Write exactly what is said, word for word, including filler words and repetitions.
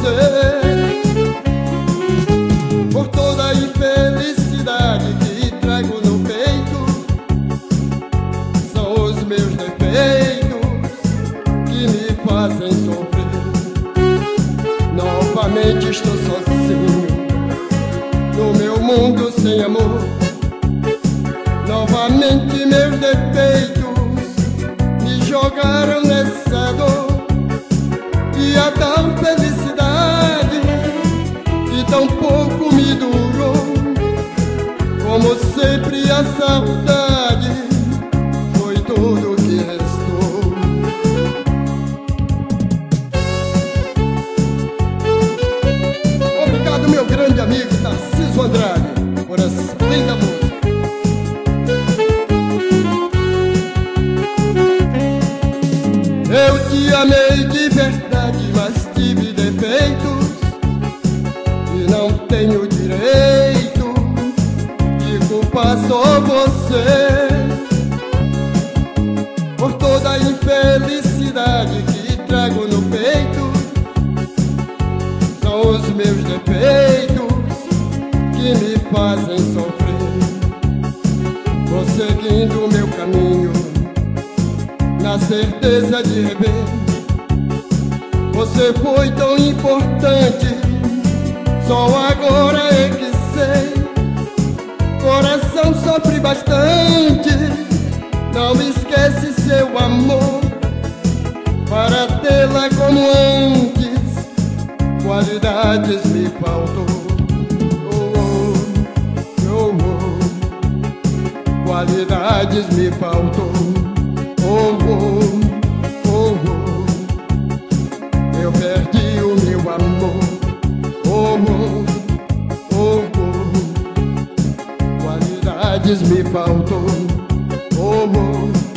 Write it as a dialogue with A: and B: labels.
A: você, por toda a infelicidade que trago no peito. São os meus defeitos que me fazem sofrer. Novamente estou sozinho no meu mundo sem amor. Novamente meus defeitos me jogaram nessa dor. E a tal felicidade que tão pouco me durou, como sempre a saudade foi tudo que restou. Obrigado, meu grande amigo Tarcísio Andrade, por essa linda música. Eu te amei de verdade, mas tive defeitos e não tenho direito de culpar só você, por toda a infelicidade que trago no peito. São os meus defeitos que me fazem sofrer. Vou seguindo o meu caminho na certeza de rever. Você foi tão importante, só agora é que sei. Coração sofre bastante, não esquece seu amor. Para tê-la como antes, qualidades me faltou. Oh, oh, oh, oh. Qualidades me faltou. Oh, oh, oh, oh. Eu perdi o meu amor. Oh, oh, oh, oh. Qualidades me faltou. Oh, oh.